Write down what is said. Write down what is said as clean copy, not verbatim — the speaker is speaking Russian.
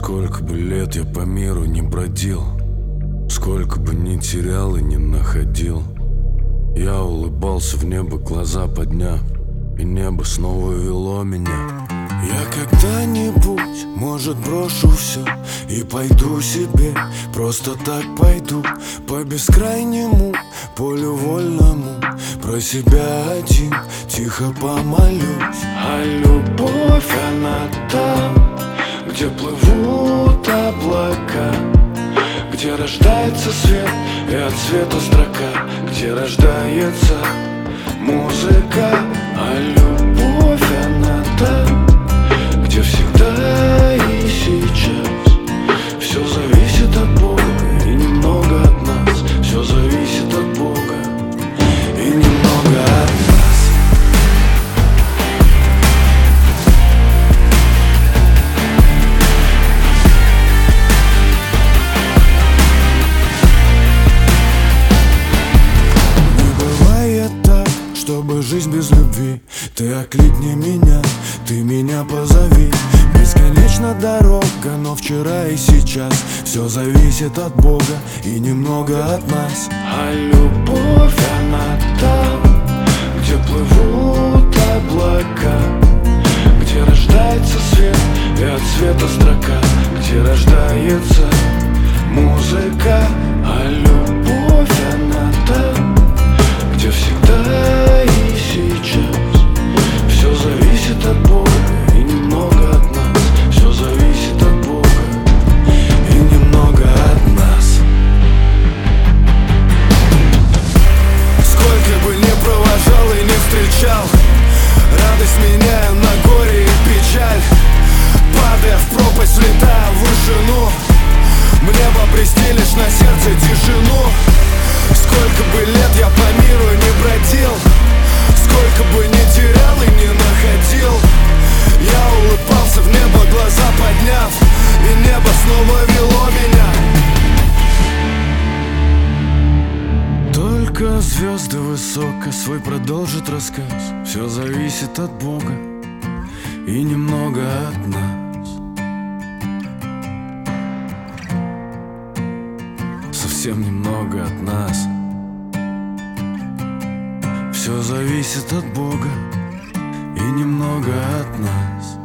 Сколько бы лет я по миру не бродил, сколько бы ни терял и не находил, я улыбался в небо, глаза подняв, и небо снова вело меня. Я когда-нибудь, может, брошу все и пойду себе, просто так пойду по бескрайнему полю вольному, про себя один тихо помолюсь. А любовь, она там, где плывут облака, где рождается свет и от света строка, где рождается музыка. А любовь, она там, где всегда и сейчас. Все зависит от Бога и немного от нас. Все зависит от Бога и немного от нас. Не бывает так, чтобы жизнь без любви. Ты окликни меня, ты меня позови. Бесконечна дорога, но вчера и сейчас. Все зависит от Бога и немного от нас. А любовь, она там, где плывут облака, где рождается свет и от света строка, где рождается музыка. А любовь, она там, где всегда и сейчас. Все зависит от Бога и немного от нас. Все зависит от Бога и немного от нас. Сколько бы ни провожал и не встречал, радость меняя на горе и печаль. Падая в пропасть, летая в вышину, мне бы обрести лишь на сердце тишину. Сколько бы лет я по миру не бродил, сколько бы ни терял и не находил, я улыбался в небо, глаза подняв, и небо снова вело меня. Только звезды высоко свой продолжат рассказ. Все зависит от Бога и немного от нас. Совсем немного от нас. Все зависит от Бога и немного от нас.